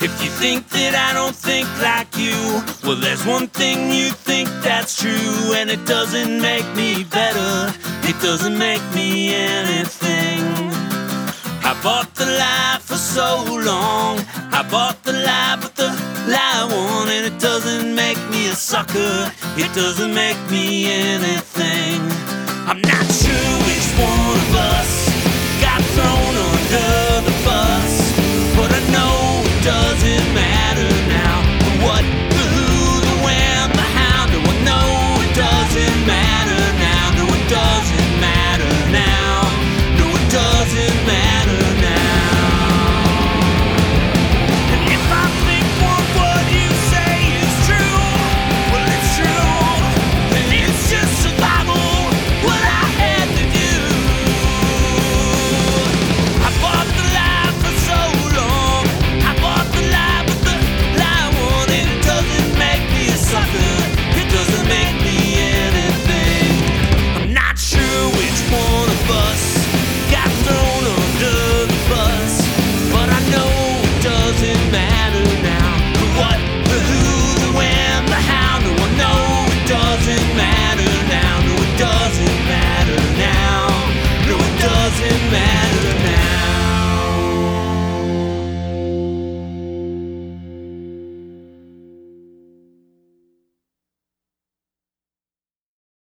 If you think that I don't think like you, well, there's one thing you think that's true, and it doesn't make me better, it doesn't make me anything. I bought the lie for so long, I bought the lie, but the lie won, and it doesn't make me a sucker, it doesn't make me anything. I'm not sure which one of us